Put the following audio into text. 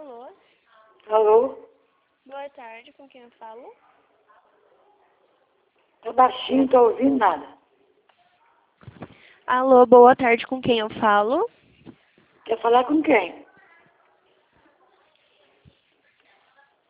Alô? Alô? Boa tarde, com quem eu falo? Tá baixinho, não tô ouvindo nada. Alô, boa tarde, com quem eu falo? Quer falar com quem?